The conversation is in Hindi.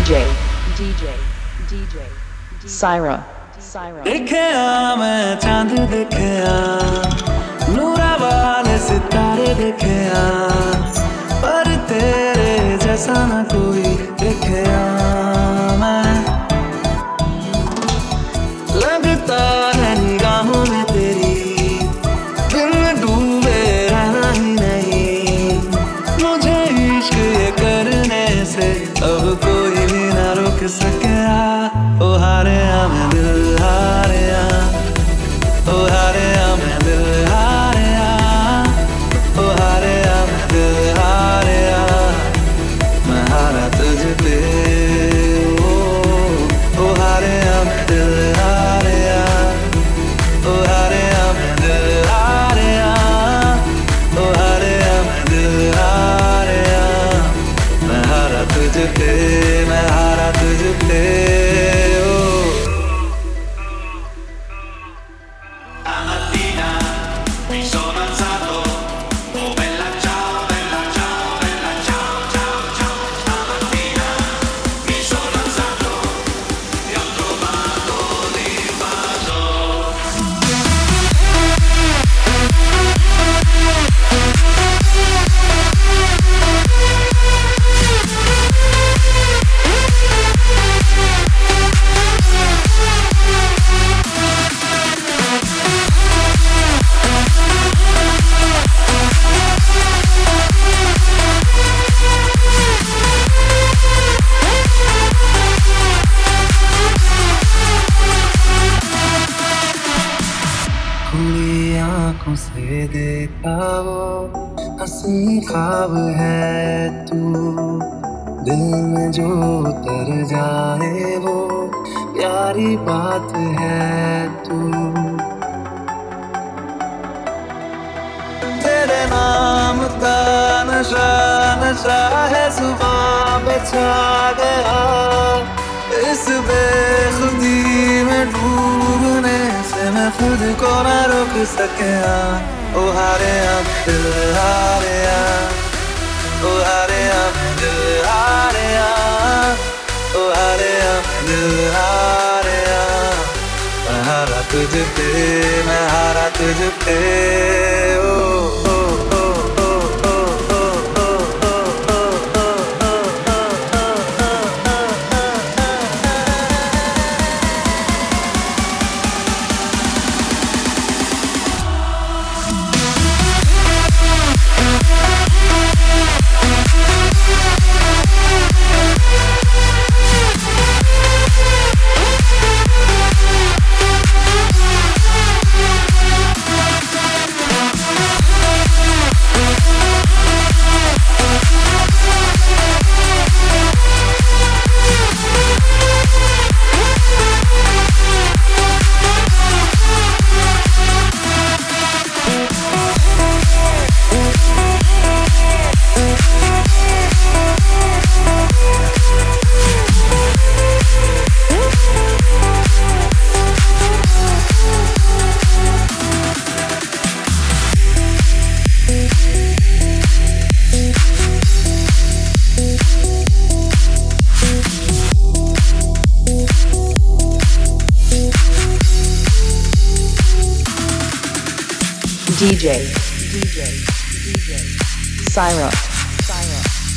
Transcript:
DJ, DJ, DJ, Syra, Syra. देखया मैं चांद देखया नूरा वाले सितारे देखया पर तेरे जैसा न कोई देखया मैं लगता है निगाहों में तेरी दिल में डूबे रहना ही नहीं मुझे इश्क ये करने से अब कोई भी ना रोक सकेगा ओ हारेया मैं दिल हारेया ओ हारेया मैं दिल हारेया ओ हारेया मैं दिल हारेया मैं हारा तुझ पे ओ हारेया मैं दिल हारेया ओ हारेया मैं दिल हारेया ओ हारेया मैं दिल हारेया मैं हारा तुझ पे मैं हारा तुझ पे आँखों से देखा वो हंसी ख्वाब है तू दिल में जो उतर जाए वो प्यारी बात है तू तेरे नाम का नशा नशा है जुबां पे छा गया इस बेखुदी में डूबने से मैं खुद को ना रोक सकिया ओ हारेया दिल हारेया ओ हारेया दिल हारेया ओ हारेया दिल हारेया मैं हारा तुझ पे मैं हारा तुझ पे ओ DJ, DJ, DJ, Syra, Syra.